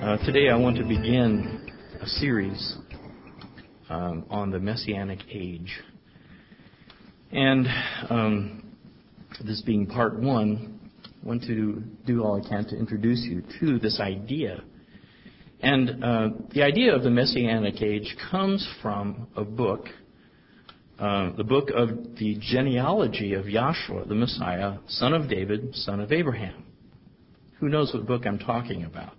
Today I want to begin a series on the Messianic age. And this being part one, I want to do all I can to introduce you to this idea. And the idea of the Messianic age comes from a book, the book of the genealogy of Yahshua, the Messiah, son of David, son of Abraham. Who knows what book I'm talking about?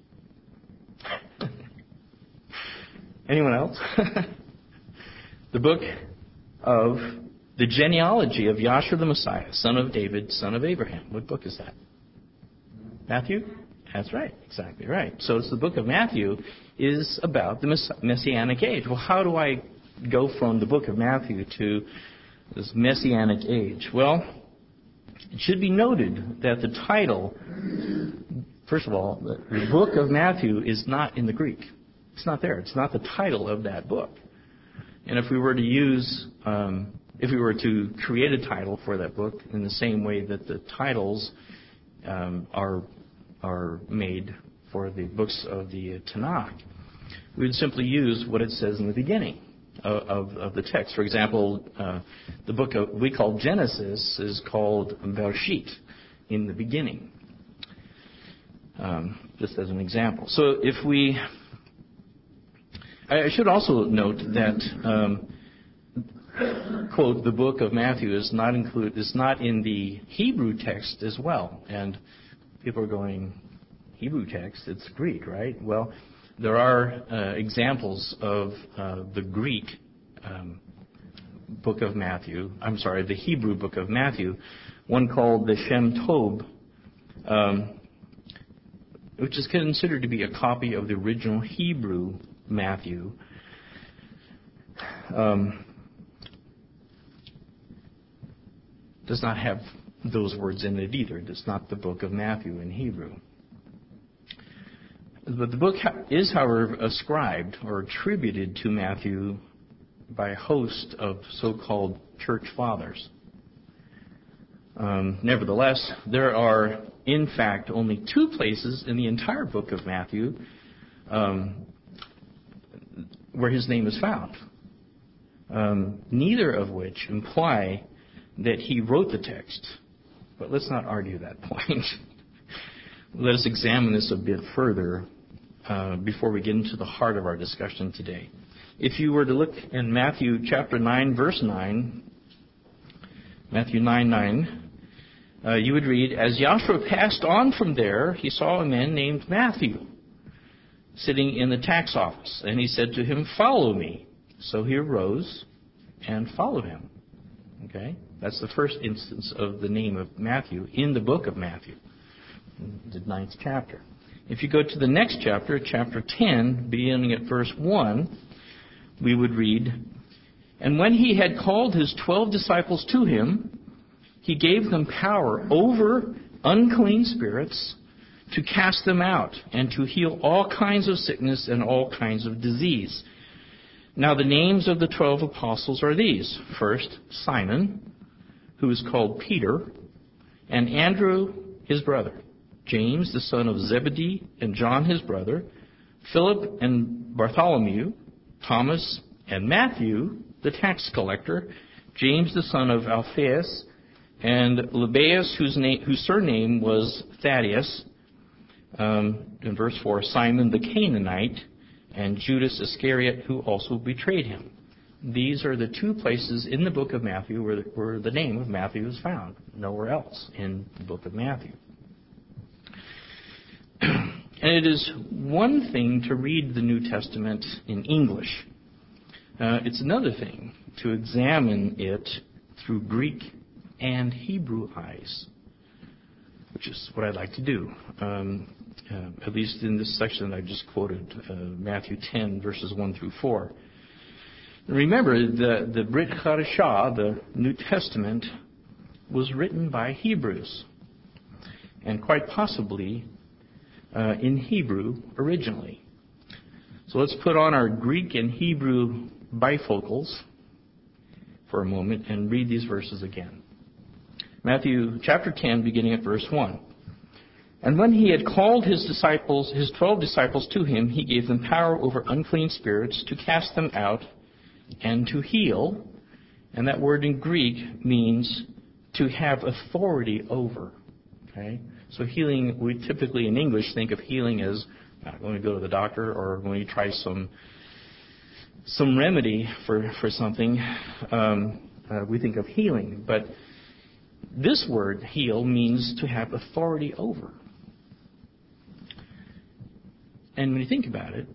Anyone else? The book of the genealogy of Yahshua the Messiah, son of David, son of Abraham. What book is that? Matthew? That's right. Exactly right. So it's the book of Matthew is about the Messianic age. Well, how do I go from the book of Matthew to this Messianic age? Well, it should be noted that the title, first of all, the book of Matthew is not in the Greek. It's not there. It's not the title of that book. And if we were to create a title for that book in the same way that the titles are made for the books of the Tanakh, we would simply use what it says in the beginning of the text. For example, the book we call Genesis is called Bereshit, in the beginning. Just as an example. So I should also note that, quote, the book of Matthew is not in the Hebrew text as well. And people are going, Hebrew text, it's Greek, right? Well, there are examples of the Greek book of Matthew. I'm sorry, the Hebrew book of Matthew. One called the Shem Tov, which is considered to be a copy of the original Hebrew Matthew. Does not have those words in it either. It's not the book of Matthew in Hebrew. But the book is, however, ascribed or attributed to Matthew by a host of so-called church fathers. Nevertheless, there are, in fact, only two places in the entire book of Matthew where his name is found, neither of which imply that he wrote the text. But let's not argue that point. Let us examine this a bit further before we get into the heart of our discussion today. If you were to look in Matthew chapter 9, verse 9, Matthew 9:9, you would read, "As Yahshua passed on from there, he saw a man named Matthew sitting in the tax office. And he said to him, 'Follow me.' So he arose and followed him." Okay? That's the first instance of the name of Matthew in the book of Matthew, the 9th chapter. If you go to the next chapter, chapter 10, beginning at verse 1, we would read, "And when he had called his 12 disciples to him, he gave them power over unclean spirits to cast them out and to heal all kinds of sickness and all kinds of disease. Now the names of the 12 apostles are these. First, Simon, who is called Peter, and Andrew, his brother, James, the son of Zebedee, and John, his brother, Philip and Bartholomew, Thomas and Matthew, the tax collector, James, the son of Alphaeus, and Lebbaeus, whose surname was Thaddeus, in verse 4, Simon the Canaanite, and Judas Iscariot, who also betrayed him." These are the two places in the book of Matthew where the name of Matthew is found. Nowhere else in the book of Matthew. And it is one thing to read the New Testament in English. It's another thing to examine it through Greek and Hebrew eyes, which is what I'd like to do, at least in this section that I just quoted, Matthew 10, verses 1 through 4. Remember, the Brit Hadashah, the New Testament, was written by Hebrews, and quite possibly in Hebrew originally. So let's put on our Greek and Hebrew bifocals for a moment and read these verses again. Matthew chapter 10, beginning at verse 1. And when he had called his 12 disciples to him, he gave them power over unclean spirits to cast them out and to heal. And that word in Greek means to have authority over. Okay? So healing, we typically in English think of healing as when we go to the doctor or when we try some remedy for something. We think of healing. But this word, heal, means to have authority over. And when you think about it,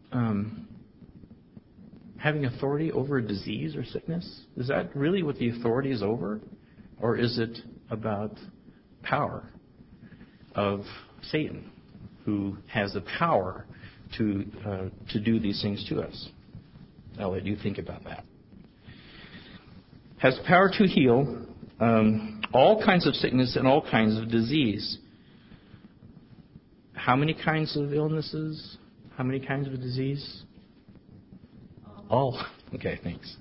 having authority over a disease or sickness, is that really what the authority is over? Or is it about power of Satan, who has the power to do these things to us? I'll let you think about that. Has the power to heal all kinds of sickness and all kinds of disease. How many kinds of illnesses? How many kinds of disease? All. Okay, thanks.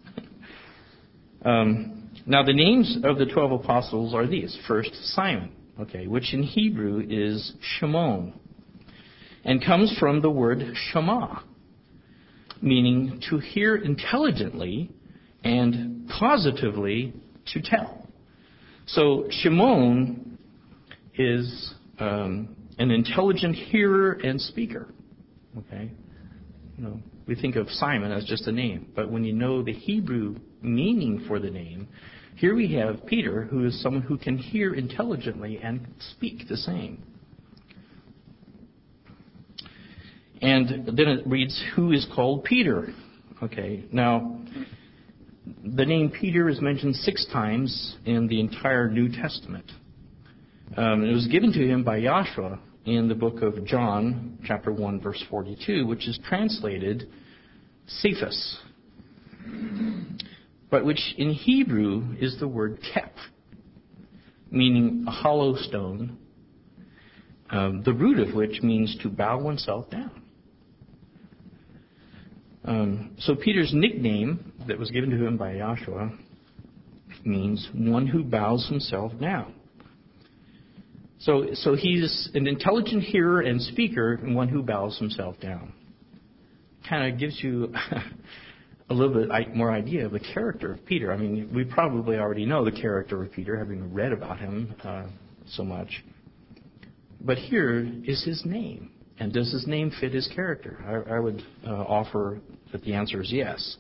Now the names of the 12 apostles are these. First, Simon, which in Hebrew is Shimon, and comes from the word Shema, meaning to hear intelligently and positively to tell. So Shimon is an intelligent hearer and speaker. Okay, we think of Simon as just a name, but when you know the Hebrew meaning for the name, here we have Peter, who is someone who can hear intelligently and speak the same. And then it reads, who is called Peter. Okay, now the name Peter is mentioned 6 times in the entire New Testament. It was given to him by Yahshua in the book of John, chapter 1, verse 42, which is translated Cephas, but which in Hebrew is the word kep, meaning a hollow stone, the root of which means to bow oneself down. So Peter's nickname that was given to him by Yahshua means one who bows himself down. So he's an intelligent hearer and speaker and one who bows himself down. Kind of gives you a little bit more idea of the character of Peter. I mean, we probably already know the character of Peter, having read about him so much. But here is his name. And does his name fit his character? I would offer that the answer is yes.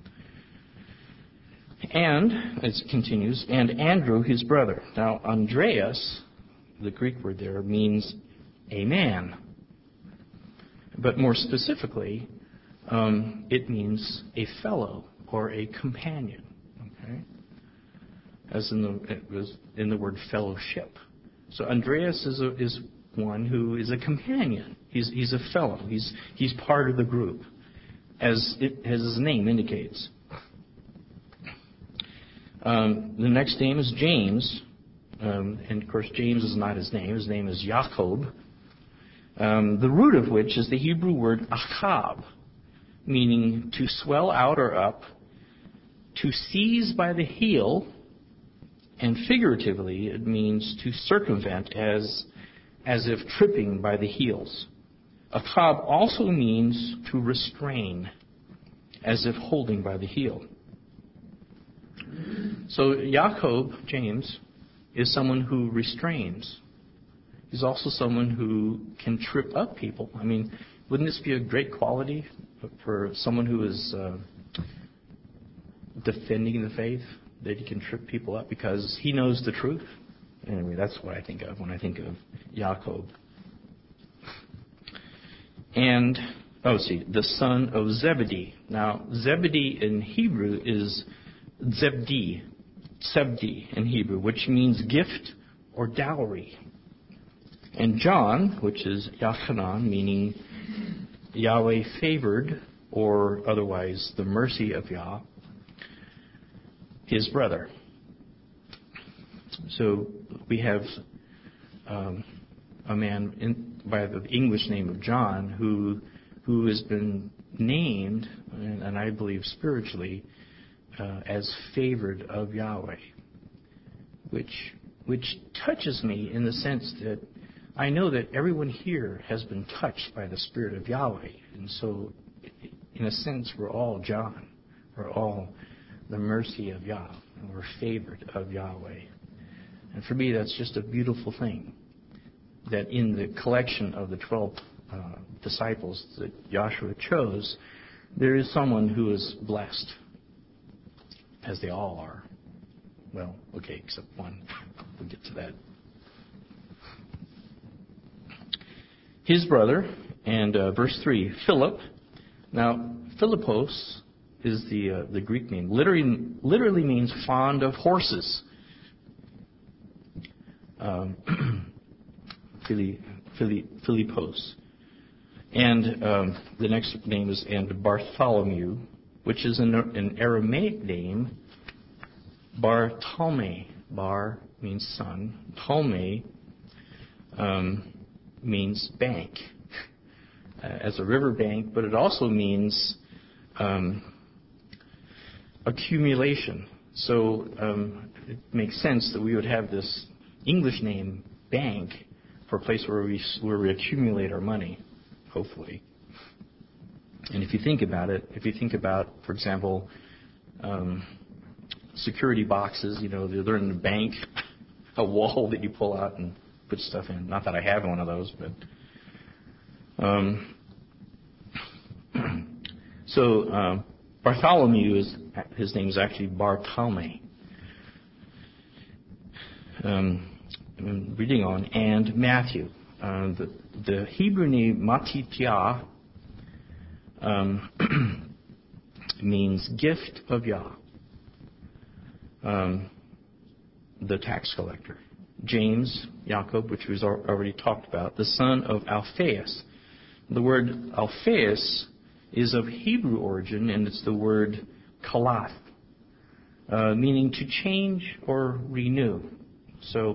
And, as it continues, and Andrew, his brother. Now, Andreas, the Greek word there, means a man. But more specifically, it means a fellow or a companion. Okay? As in the word fellowship. So Andreas is one who is a companion. He's a fellow. He's part of the group, as his name indicates. The next name is James. And of course, James is not his name. His name is Jacob. The root of which is the Hebrew word achab, meaning to swell out or up, to seize by the heel, and figuratively it means to circumvent as if tripping by the heels. Achab also means to restrain, as if holding by the heel. So Jacob, James, is someone who restrains. He's also someone who can trip up people. I mean, wouldn't this be a great quality for someone who is defending the faith, that he can trip people up because he knows the truth? Anyway, that's what I think of when I think of Jacob. And, the son of Zebedee. Now, Zebedee in Hebrew is Zebdi in Hebrew, which means gift or dowry. And John, which is Yachanan, meaning Yahweh favored, or otherwise the mercy of Yah, his brother. So we have a man by the English name of John who has been named, and I believe spiritually, as favored of Yahweh, which touches me in the sense that I know that everyone here has been touched by the Spirit of Yahweh. And so, in a sense, we're all John. We're all the mercy of Yah. And we're favored of Yahweh. And for me, that's just a beautiful thing. That in the collection of the 12 disciples that Joshua chose, there is someone who is blessed. As they all are. Well, okay, except one. We'll get to that. His brother, and verse 3, Philip. Now, Philippos is the Greek name. Literally means fond of horses. Philippos. And the next name is Bartholomew, which is an Aramaic name. Bartolome. Bar means son. Tolme means bank, as a river bank, but it also means accumulation. So it makes sense that we would have this English name, bank, for a place where we accumulate our money, hopefully. And if you think about it, for example, security boxes, they're in the bank, a wall that you pull out and put stuff in. Not that I have one of those, but Bartholomew his name is actually Bartolome. I'm reading on, and Matthew. The Hebrew name Matityahu means gift of Yah, the tax collector. James, Jacob, which we've already talked about, the son of Alphaeus. The word Alphaeus is of Hebrew origin, and it's the word kalath, meaning to change or renew. So,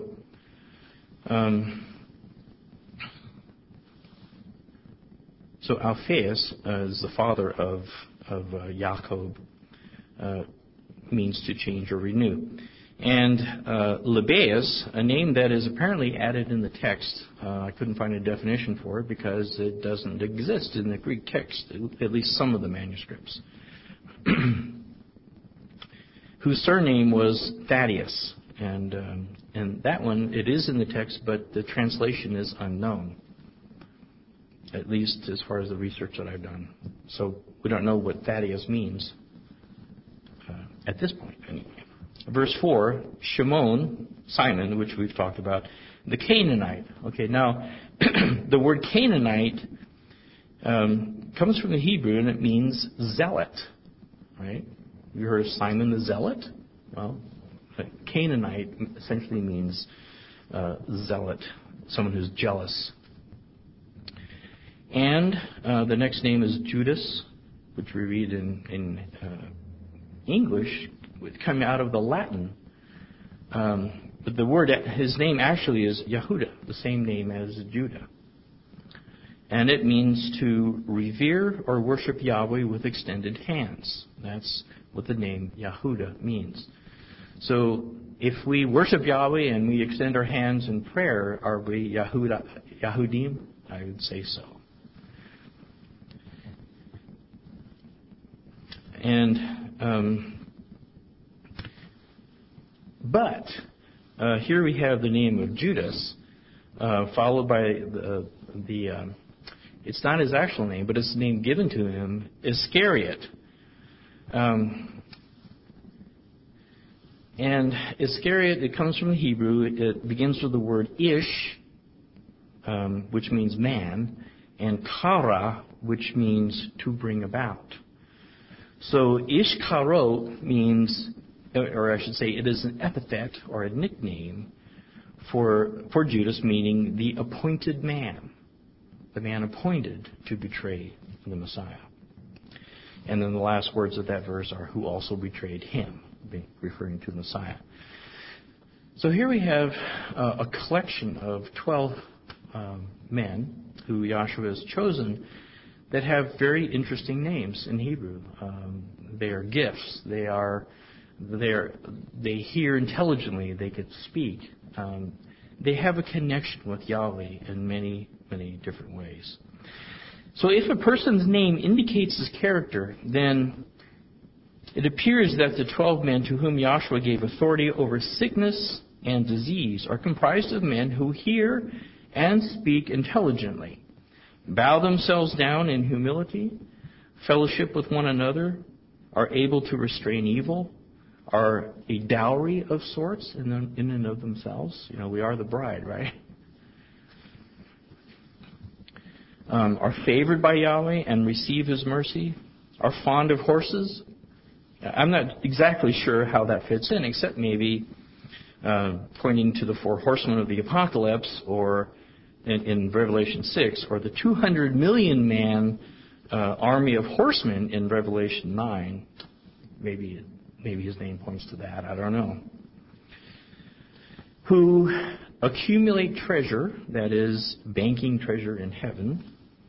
Alphaeus is the father of Jacob, means to change or renew. And Lebbaeus, a name that is apparently added in the text. I couldn't find a definition for it because it doesn't exist in the Greek text, at least some of the manuscripts. Whose surname was Thaddeus. And that one, it is in the text, but the translation is unknown, at least as far as the research that I've done. So we don't know what Thaddeus means at this point, anyway. Verse 4, Shimon, Simon, which we've talked about, the Canaanite. Okay, now, the word Canaanite comes from the Hebrew, and it means zealot, right? You heard of Simon the Zealot? Well, Canaanite essentially means zealot, someone who's jealous. And the next name is Judas, which we read in English, coming out of the Latin. But the word, his name actually is Yehuda, the same name as Judah. And it means to revere or worship Yahweh with extended hands. That's what the name Yehuda means. So if we worship Yahweh and we extend our hands in prayer, are we Yahudim? I would say so. And but here we have the name of Judas, followed by the it's not his actual name, but it's the name given to him, Iscariot. And Iscariot, it comes from the Hebrew. It begins with the word ish, which means man, and kara, which means to bring about. So Ishkarot means, or I should say, it is an epithet or a nickname for Judas, meaning the appointed man, the man appointed to betray the Messiah. And then the last words of that verse are, who also betrayed him, referring to the Messiah. So here we have a collection of 12 men who Joshua has chosen that have very interesting names in Hebrew. They are gifts. They hear intelligently. They could speak. they have a connection with Yahweh in many, many different ways. So if a person's name indicates his character, then it appears that the 12 men to whom Yahshua gave authority over sickness and disease are comprised of men who hear and speak intelligently, bow themselves down in humility, fellowship with one another, are able to restrain evil, are a dowry of sorts in and of themselves. You know, we are the bride, right? Are favored by Yahweh and receive His mercy, are fond of horses. I'm not exactly sure how that fits in, except maybe pointing to the 4 horsemen of the apocalypse, or in Revelation 6, or the 200 million man army of horsemen in Revelation 9. Maybe his name points to that. I don't know. Who accumulate treasure, that is, banking treasure in heaven,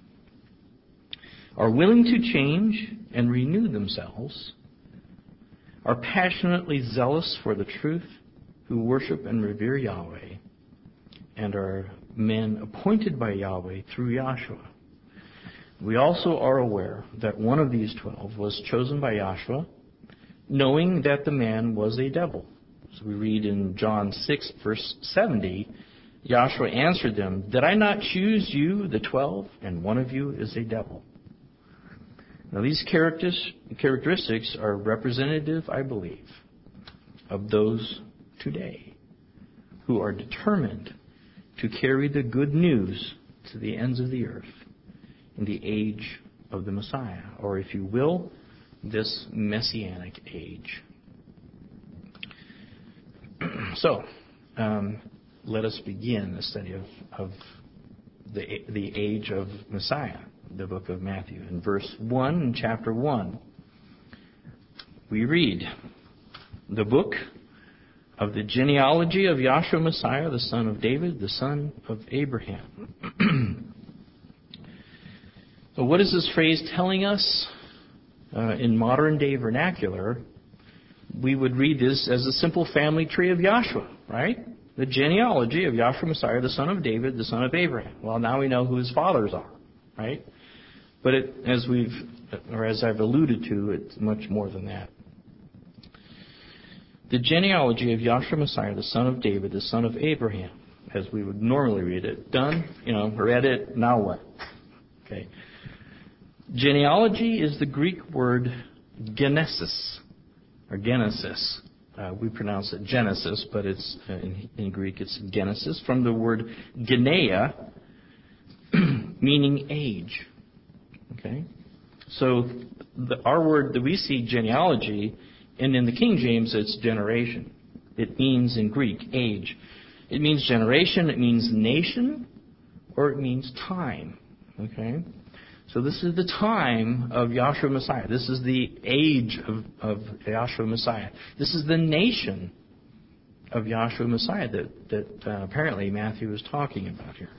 are willing to change and renew themselves, are passionately zealous for the truth, who worship and revere Yahweh, and are men appointed by Yahweh through Yahshua. We also are aware that one of these 12 was chosen by Yahshua, knowing that the man was a devil. So we read in John 6, verse 70, Yahshua answered them, "Did I not choose you, the 12, and one of you is a devil?" Now these characteristics are representative, I believe, of those today who are determined to carry the good news to the ends of the earth in the age of the Messiah, or if you will, this Messianic age. So, let us begin the study of the age of Messiah, the book of Matthew. In verse 1, in chapter 1, we read, "The book of the genealogy of Yahshua Messiah, the son of David, the son of Abraham." So what is this phrase telling us? In modern day vernacular, we would read this as a simple family tree of Yahshua, right? The genealogy of Yahshua Messiah, the son of David, the son of Abraham. Well, now we know who his fathers are, right? But as I've alluded to, it's much more than that. The genealogy of Yahshua Messiah, the son of David, the son of Abraham, as we would normally read it. Done, read it, now what? Okay. Genealogy is the Greek word genesis, or genesis. We pronounce it Genesis, but it's in Greek it's Genesis, from the word genea, meaning age. Okay? So our word that we see, genealogy, and in the King James it's generation. It means in Greek age. It means generation, it means nation, or it means time. Okay? So this is the time of Yahshua Messiah. This is the age of Yahshua Messiah. This is the nation of Yahshua Messiah that apparently Matthew is talking about here.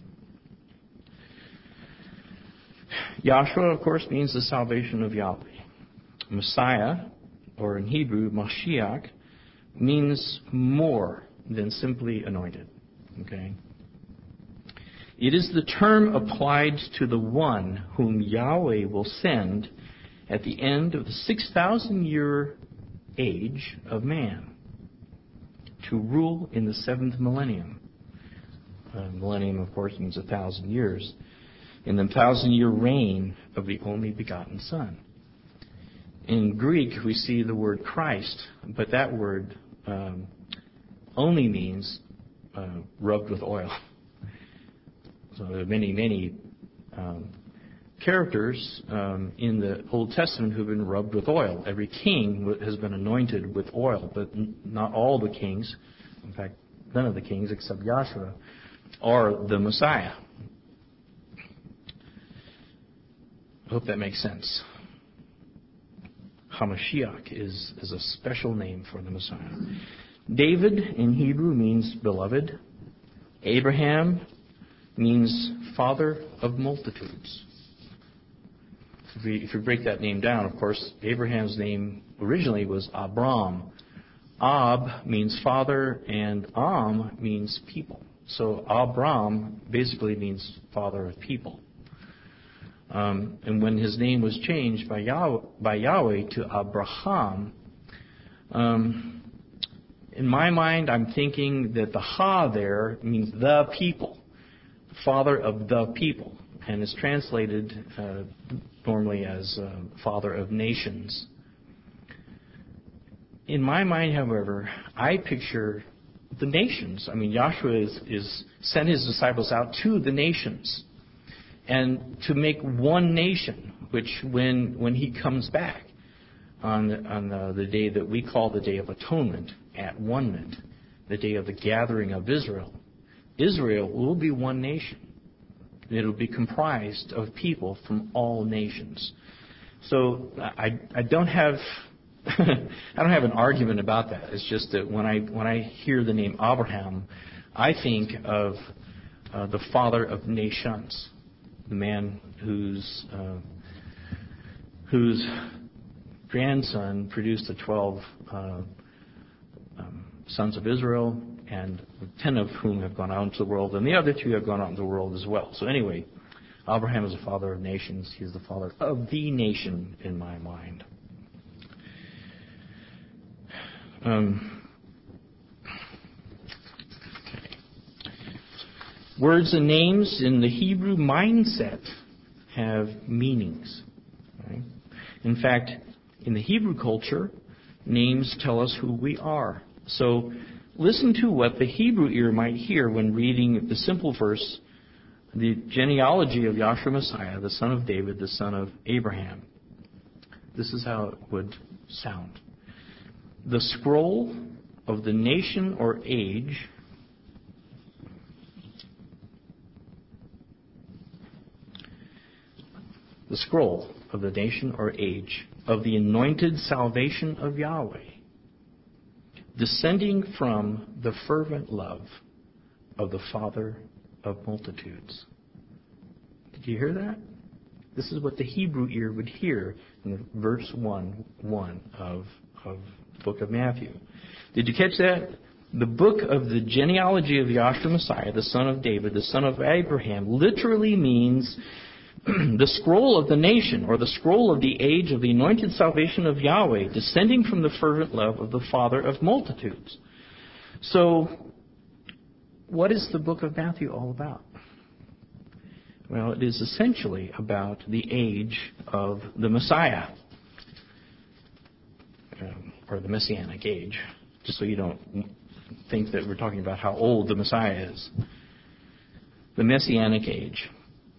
Yahshua, of course, means the salvation of Yahweh. Messiah, or in Hebrew, Mashiach, means more than simply anointed. Okay? It is the term applied to the one whom Yahweh will send at the end of the 6,000-year age of man to rule in the 7th millennium. Millennium, of course, means 1,000 years. In the 1,000-year reign of the only begotten Son. In Greek, we see the word Christ, but that word only means rubbed with oil. So there are many characters in the Old Testament who have been rubbed with oil. Every king has been anointed with oil, but not all the kings, in fact, none of the kings except Yahshua, are the Messiah. I hope that makes sense. Hamashiach is a special name for the Messiah. David in Hebrew means beloved. Abraham means father of multitudes. If you break that name down, of course, Abraham's name originally was Abram, Ab means father, and Am means people. So Abram basically means father of people. And when his name was changed by Yahweh to Abraham, in my mind, I'm thinking that the Ha there means the people, father of the people, and is translated normally as father of nations. In my mind, however, I picture the nations. I mean, Yahshua is sent his disciples out to the nations, and to make one nation, which when he comes back on the day that we call the Day of Atonement, at one-ment, the day of the gathering of Israel, Israel will be one nation. It will be comprised of people from all nations. So I don't have an argument about that. It's just that when I hear the name Abraham, I think of the father of nations, the man whose grandson produced the 12 sons of Israel, and 10 of whom have gone out into the world, and the other 2 have gone out into the world as well. So anyway, Abraham is the father of nations. He's the father of the nation in my mind. Words and names in the Hebrew mindset have meanings. Right? In fact, in the Hebrew culture, names tell us who we are. So listen to what the Hebrew ear might hear when reading the simple verse, the genealogy of Yahshua Messiah, the son of David, the son of Abraham. This is how it would sound. The scroll of the nation or age the scroll of the nation or age of the anointed salvation of Yahweh, descending from the fervent love of the Father of multitudes. Did you hear that? This is what the Hebrew ear would hear in verse 1 of the book of Matthew. Did you catch that? The book of the genealogy of Yahshua Messiah, the son of David, the son of Abraham, literally means the scroll of the nation, or the scroll of the age of the anointed salvation of Yahweh, descending from the fervent love of the Father of multitudes. So, what is the book of Matthew all about? Well, it is essentially about the age of the Messiah, or the Messianic age, just so you don't think that we're talking about how old the Messiah is. The Messianic age.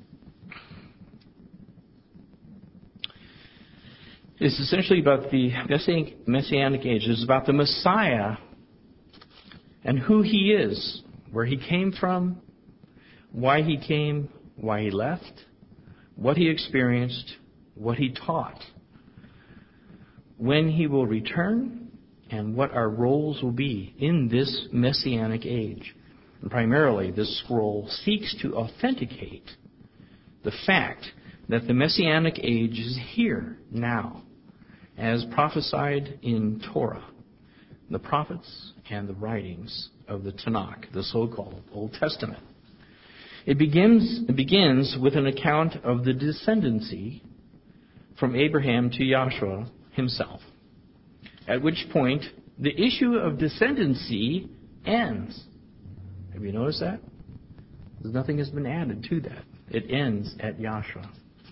It's essentially about the Messianic age. It's about the Messiah and who he is, where he came from, why he came, why he left, what he experienced, what he taught, when he will return, and what our roles will be in this Messianic age. And primarily, this scroll seeks to authenticate the fact that the Messianic age is here now, as prophesied in Torah, the prophets and the writings of the Tanakh, the so-called Old Testament. It begins with an account of the descendancy from Abraham to Yahshua himself, at which point the issue of descendancy ends. Have you noticed that? Nothing has been added to that. It ends at Yahshua.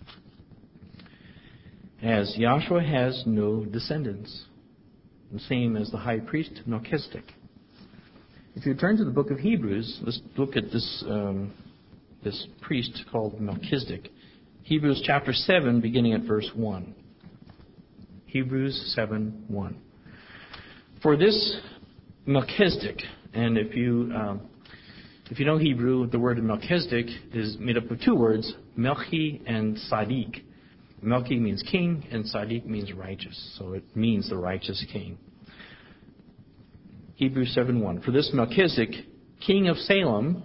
As Yahshua has no descendants, the same as the high priest Melchizedek. If you turn to the book of Hebrews, let's look at this priest called Melchizedek. Hebrews chapter 7, beginning at verse 1. Hebrews 7:1. For this Melchizedek, and if you know Hebrew, the word Melchizedek is made up of 2 words, Melchi and Sadiq. Melchi means king, and Sadiq means righteous. So it means the righteous king. Hebrews 7:1. For this Melchizedek, king of Salem,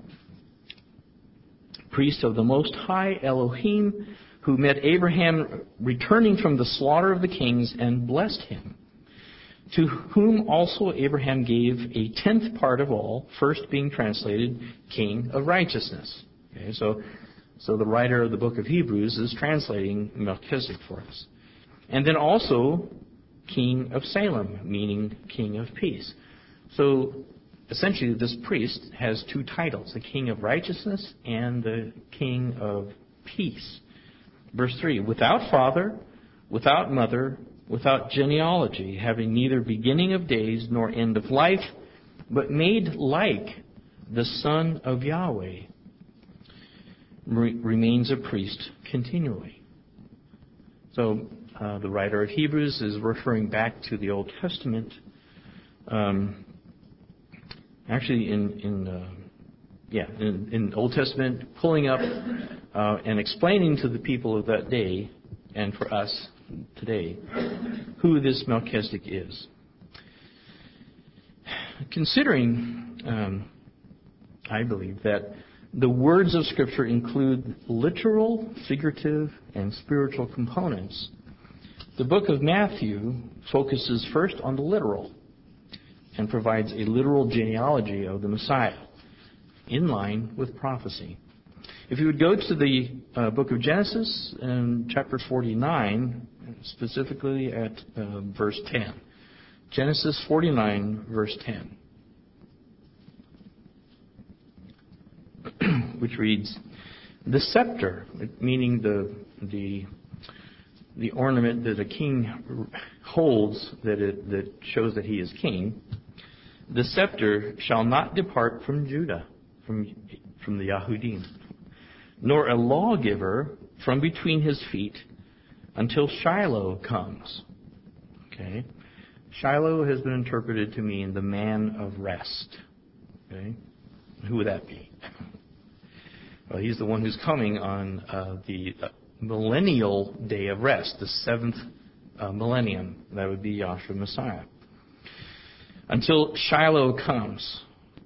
priest of the Most High Elohim, who met Abraham returning from the slaughter of the kings and blessed him. to whom also Abraham gave a tenth part of all, first being translated King of Righteousness. Okay, so the writer of the book of Hebrews is translating Melchizedek for us. And then also King of Salem, meaning King of Peace. So essentially this priest has two titles, the King of Righteousness and the King of Peace. Verse 3, without father, without mother, without genealogy, having neither beginning of days nor end of life, but made like the Son of Yahweh, remains a priest continually. So the writer of Hebrews is referring back to the Old Testament. Actually, in Old Testament, pulling up and explaining to the people of that day, and for us today, who this Melchizedek is. Considering, I believe, that the words of Scripture include literal, figurative, and spiritual components, the book of Matthew focuses first on the literal and provides a literal genealogy of the Messiah in line with prophecy. If you would go to the book of Genesis, chapter 49, specifically at verse 10. Genesis 49, verse 10. Which reads, the scepter, meaning the ornament that a king holds that shows that he is king, the scepter shall not depart from Judah, from the Yahudim, nor a lawgiver from between his feet until Shiloh comes. Okay? Shiloh has been interpreted to mean the man of rest. Okay? Who would that be? Well, he's the one who's coming on the millennial day of rest, the seventh millennium. That would be Yahshua Messiah. Until Shiloh comes,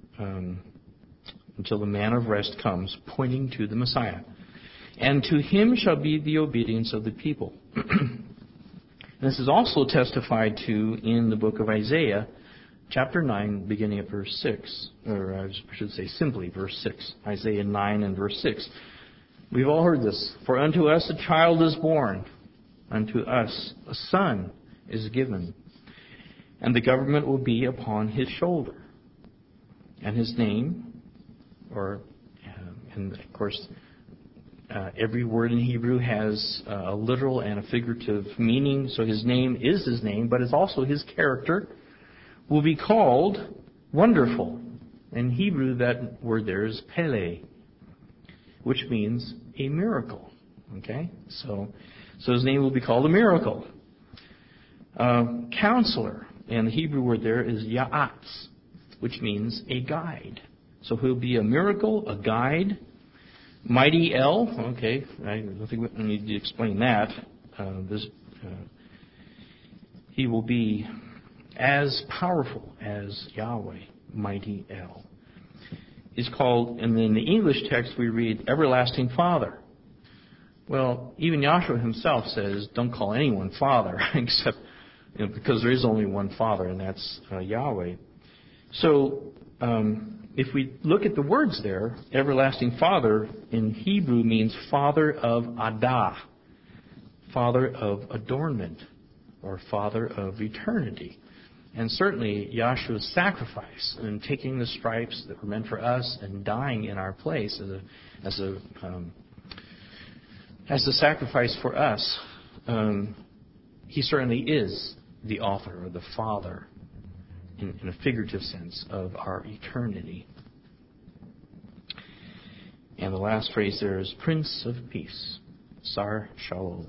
until the man of rest comes, pointing to the Messiah. And to him shall be the obedience of the people. This is also testified to in the book of Isaiah, chapter 9, beginning at verse 6. Or I should say simply verse 6. Isaiah 9 and verse 6. We've all heard this. For unto us a child is born, unto us a son is given, and the government will be upon his shoulder. And his name, and of course, every word in Hebrew has a literal and a figurative meaning. So his name is his name, but it's also his character, will be called Wonderful. In Hebrew, that word there is Pele, which means a miracle. Okay? So his name will be called a miracle. Counselor, and the Hebrew word there is Ya'atz, which means a guide. So he'll be a miracle, a guide. Mighty El, okay, I don't think we need to explain that. He will be as powerful as Yahweh, Mighty El. He's called, and in the English text we read, Everlasting Father. Well, even Yahshua himself says, don't call anyone Father, except because there is only one Father, and that's Yahweh. So, if we look at the words there, Everlasting Father in Hebrew means Father of Adah, Father of adornment, or Father of eternity. And certainly Yahshua's sacrifice and taking the stripes that were meant for us and dying in our place as a sacrifice for us, he certainly is the author or the father in a figurative sense of our eternity. And the last phrase there is Prince of Peace, Sar Shalom.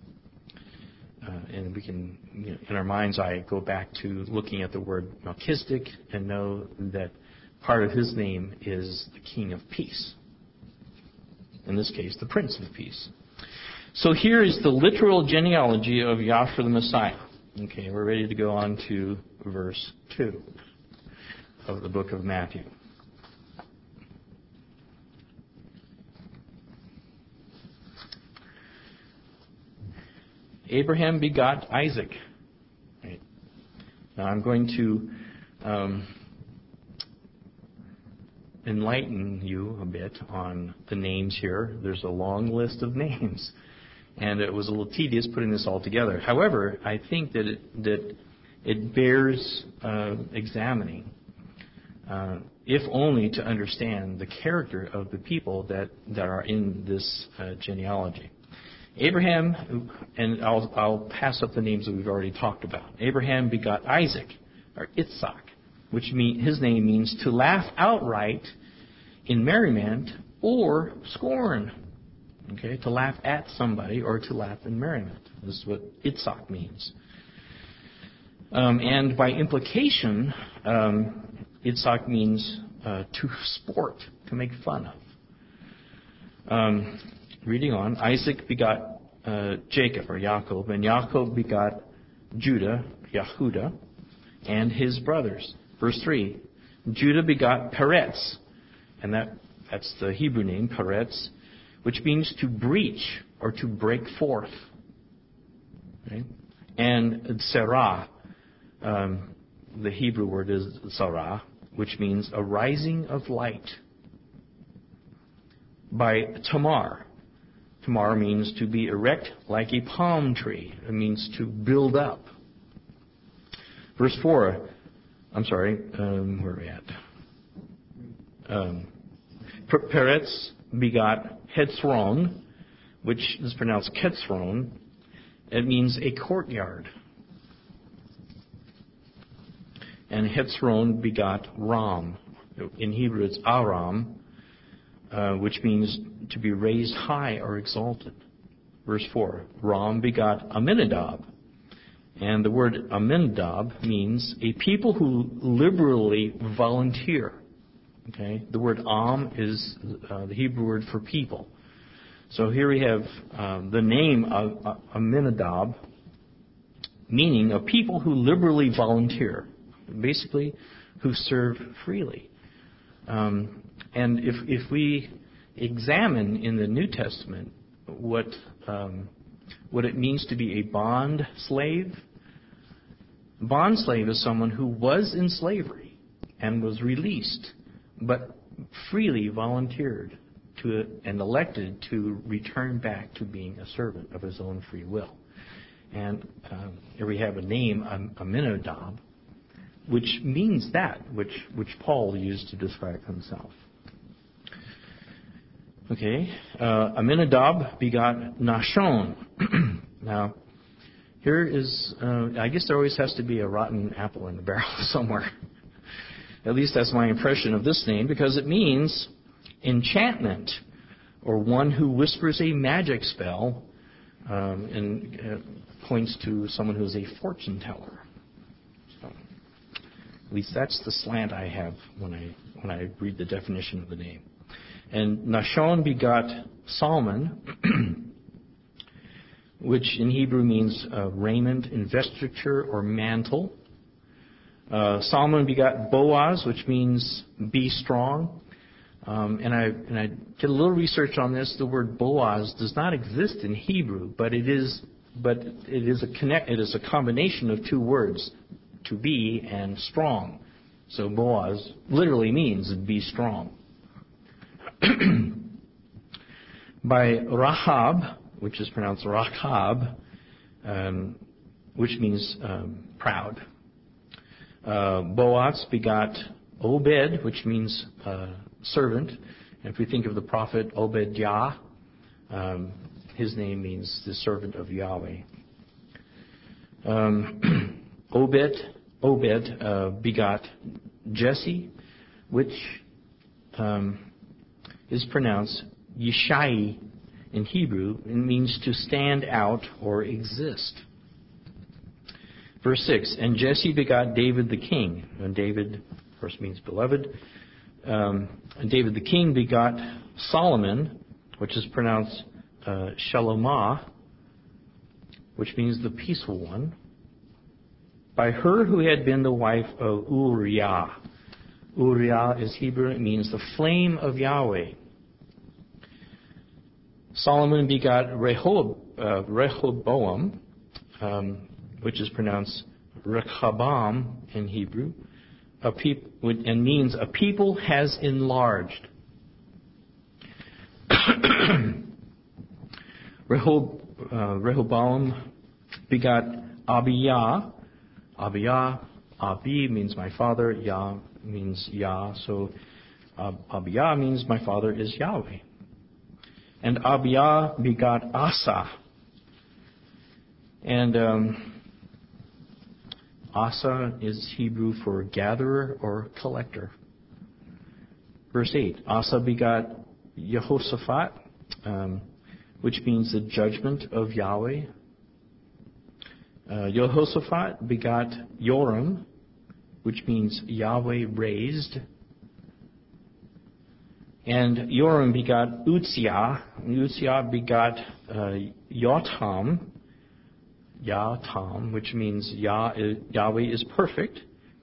And we can, in our mind's eye, go back to looking at the word Melchizedek and know that part of his name is the King of Peace. In this case, the Prince of Peace. So here is the literal genealogy of Yahshua the Messiah. Okay, we're ready to go on to verse 2 of the book of Matthew. Abraham begot Isaac. Right. Now I'm going to enlighten you a bit on the names here. There's a long list of names, and it was a little tedious putting this all together. However, I think that it bears examining, if only to understand the character of the people that are in this genealogy. Abraham, and I'll pass up the names that we've already talked about. Abraham begot Isaac, or Itzhak, which his name means to laugh outright in merriment or scorn. Okay, to laugh at somebody or to laugh in merriment. This is what Itzhak means. And by implication, Itzhak means to sport, to make fun of. Reading on, Isaac begot Jacob, or Yaakov, and Yaakov begot Judah, Yehuda, and his brothers. Verse 3, Judah begot Peretz, and that's the Hebrew name, Peretz, which means to breach or to break forth. Okay? And Serah, the Hebrew word is Sarah, which means a rising of light. By Tamar. Tamar means to be erect like a palm tree. It means to build up. Verse 4, I'm sorry, where are we at? Peretz begot Hetzron, which is pronounced Ketzron. It means a courtyard. And Hetzron begot Ram. In Hebrew it's Aram, which means to be raised high or exalted. Verse 4, Ram begot Aminadab. And the word Aminadab means a people who liberally volunteer. Okay, the word is the Hebrew word for people. So here we have the name of Aminadab, meaning a people who liberally volunteer, basically who serve freely. And if we examine in the New Testament what it means to be a bond slave is someone who was in slavery and was released, but freely volunteered to and elected to return back to being a servant of his own free will. And here we have a name, Aminadab, which means that, which Paul used to describe himself. Okay, Aminadab begot Nahshon. Now, here is, I guess there always has to be a rotten apple in the barrel somewhere. At least that's my impression of this name, because it means enchantment, or one who whispers a magic spell, and points to someone who is a fortune teller. So, at least that's the slant I have when I read the definition of the name. And Nahshon begot Salmon, which in Hebrew means raiment, investiture, or mantle. Salmon begot Boaz, which means be strong. And I did a little research on this. The word Boaz does not exist in Hebrew, but it is a combination of two words, to be and strong. So Boaz literally means be strong. By Rahab, which is pronounced Rachab, which means proud. Boaz begot Obed, which means servant. And if we think of the prophet Obadiah, his name means the servant of Yahweh. Obed begot Jesse, which is pronounced Yishai in Hebrew. It means to stand out or exist. Verse 6, and Jesse begot David the king. And David, of course, means beloved. And David the king begot Solomon, which is pronounced Shalomah, which means the peaceful one, by her who had been the wife of Uriah. Uriah is Hebrew. It means the flame of Yahweh. Solomon begot Rehoboam, which is pronounced Rechavam in Hebrew, and means a people has enlarged. Rehoboam begot Abiyah. Abi means my father, Yah means Yah, so Abiyah means my father is Yahweh. And Abiyah begot Asa. And Asa is Hebrew for gatherer or collector. Verse 8, Asa begot Jehoshaphat, which means the judgment of Yahweh. Jehoshaphat begot Joram, which means Yahweh raised. And Joram begot Uzziah. Uzziah begot Yotam, which means Yahweh is perfect.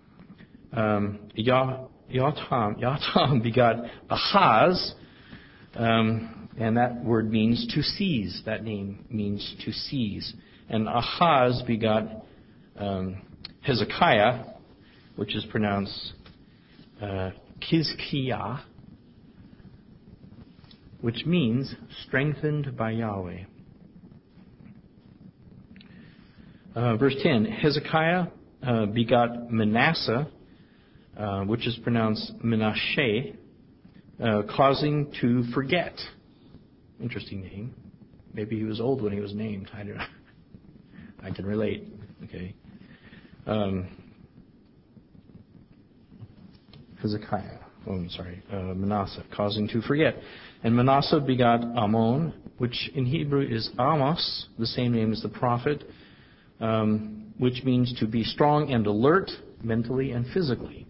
Yotam begot Ahaz, and that word means to seize. That name means to seize. And Ahaz begot Hezekiah, which is pronounced Chizkiah, which means strengthened by Yahweh. Verse 10, Hezekiah begot Manasseh, which is pronounced Menashe, causing to forget. Interesting name. Maybe he was old when he was named. I don't know. I can relate. Okay. Hezekiah. Manasseh, causing to forget. And Manasseh begot Ammon, which in Hebrew is Amos, the same name as the prophet, which means to be strong and alert mentally and physically.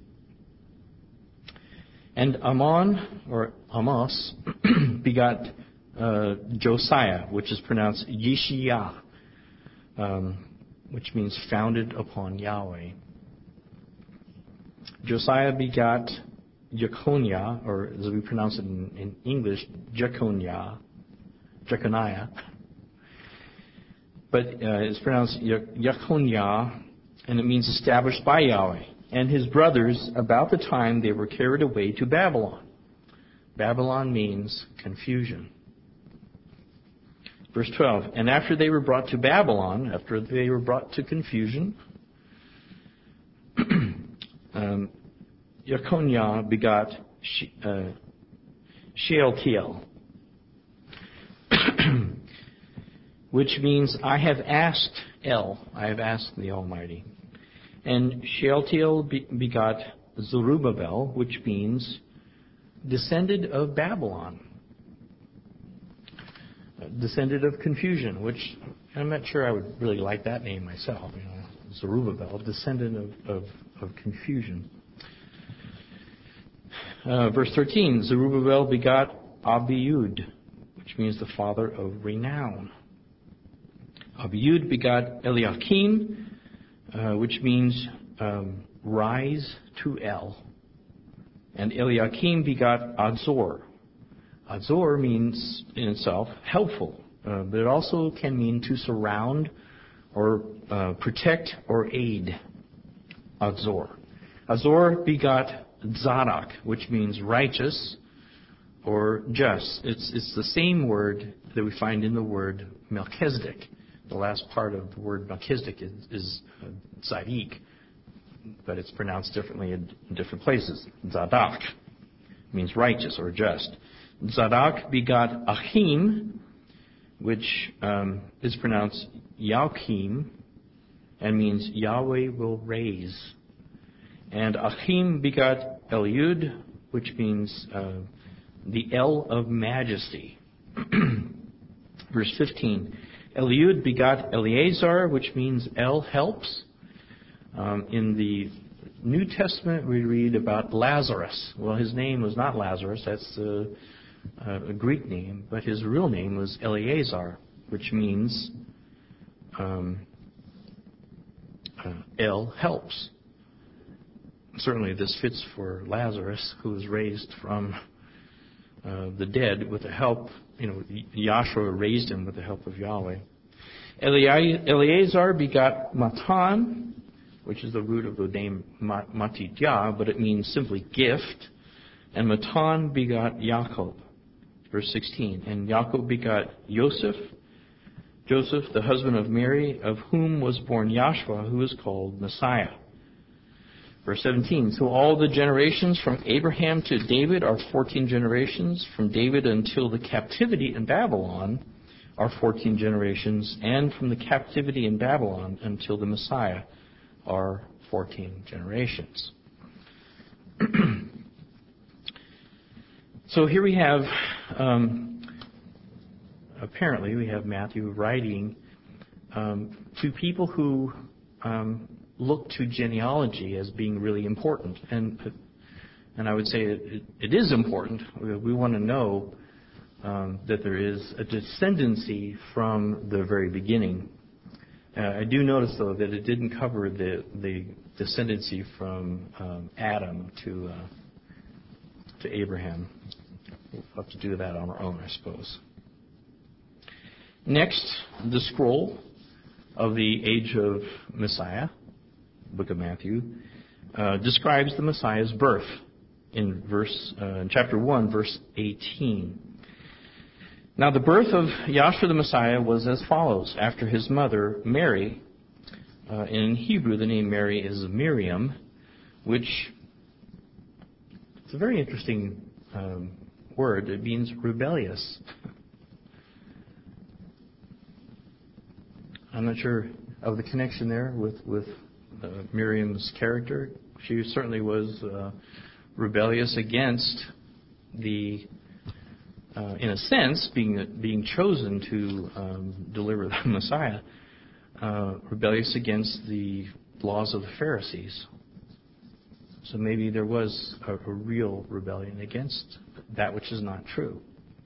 And Ammon, or Amos, begot Josiah, which is pronounced Yeshiyah, which means founded upon Yahweh. Josiah begot Jeconiah, or as we pronounce it in English, Jeconiah. But it's pronounced Jeconiah, and it means established by Yahweh. And his brothers, about the time they were carried away to Babylon. Babylon means confusion. Verse 12, and after they were brought to Babylon, after they were brought to confusion, Jeconiah begot Shealtiel, which means I have asked the Almighty. And Shealtiel begot Zerubbabel, which means descended of Babylon, descended of confusion, which I'm not sure I would really like that name myself. Zerubbabel, descendant of confusion. Verse 13, Zerubbabel begot Abiud, which means the father of renown. Abiud begot Eliakim, which means rise to El. And Eliakim begot Adzor. Adzor means in itself helpful, but it also can mean to surround or protect or aid. Adzor. Adzor begot Zadok, which means righteous or just. It's the same word that we find in the word Melchizedek. The last part of the word Melchizedek is Zadik, but it's pronounced differently in different places. Zadok means righteous or just. Zadok begot Achim, which is pronounced Yaukim, and means Yahweh will raise. And Achim begot Eliud, which means the El of majesty. Verse 15. Eliud begot Eleazar, which means El helps. In the New Testament, we read about Lazarus. Well, his name was not Lazarus. That's a Greek name. But his real name was Eleazar, which means El helps. Certainly this fits for Lazarus, who was raised from the dead with the help, Yahshua raised him with the help of Yahweh. Eleazar begot Matan, which is the root of the name Matithya, but it means simply gift. And Matan begot Yaakov. Verse 16. And Yaakov begot Joseph, the husband of Mary, of whom was born Yahshua, who is called Messiah. Verse 17. So all the generations from Abraham to David are 14 generations. From David until the captivity in Babylon are 14 generations. And from the captivity in Babylon until the Messiah are 14 generations. So here we have, apparently we have Matthew writing to people who look to genealogy as being really important. And I would say it is important. We want to know that there is a descendancy from the very beginning. I do notice, though, that it didn't cover the descendancy from Adam to Abraham. We'll have to do that on our own, I suppose. Next, the scroll of the age of Messiah, book of Matthew, describes the Messiah's birth in chapter 1, verse 18. Now, the birth of Yahshua the Messiah was as follows. After his mother, Mary, in Hebrew, the name Mary is Miriam, which it's a very interesting word. It means rebellious. I'm not sure of the connection there with Miriam's character. She certainly was rebellious against the, in a sense, being chosen to deliver the Messiah, rebellious against the laws of the Pharisees. So maybe there was a real rebellion against that which is not true.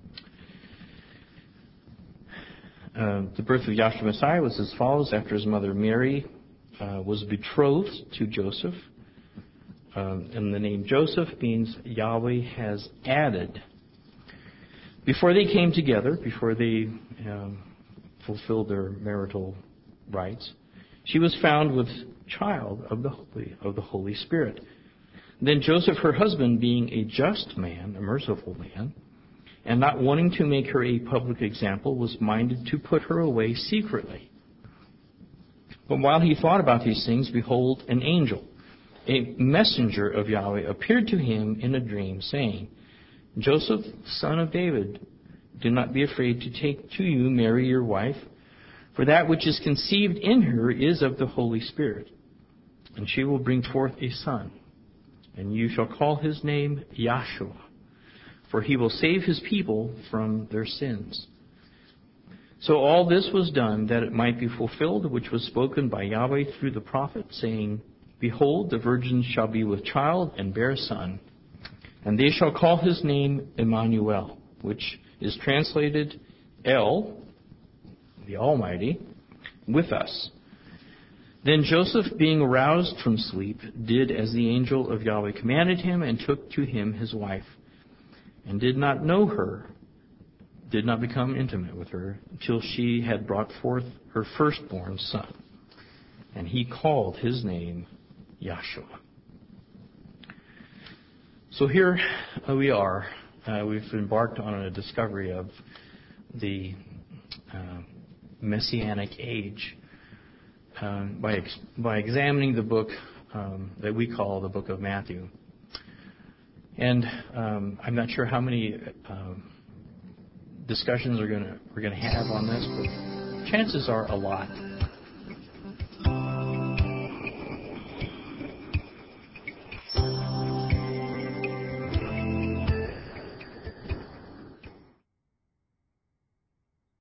The birth of Yahshua Messiah was as follows. After his mother Mary was betrothed to Joseph, and the name Joseph means Yahweh has added. Before they came together, before they fulfilled their marital rights, she was found with child of the Holy Spirit. Then Joseph, her husband, being a just man, a merciful man, and not wanting to make her a public example, was minded to put her away secretly. But while he thought about these things, behold, an angel, a messenger of Yahweh, appeared to him in a dream, saying, Joseph, son of David, do not be afraid to take to you Mary your wife, for that which is conceived in her is of the Holy Spirit. And she will bring forth a son, and you shall call his name Yahshua, for he will save his people from their sins. So all this was done that it might be fulfilled, which was spoken by Yahweh through the prophet, saying, Behold, the virgin shall be with child and bear a son, and they shall call his name Emmanuel, which is translated El, the Almighty, with us. Then Joseph, being aroused from sleep, did as the angel of Yahweh commanded him, and took to him his wife, and did not know her, did not become intimate with her, till she had brought forth her firstborn son. And he called his name Yahshua. So here we are. We've embarked on a discovery of the Messianic age by examining the book that we call the book of Matthew. And I'm not sure how many discussions we're going to have on this, but chances are a lot.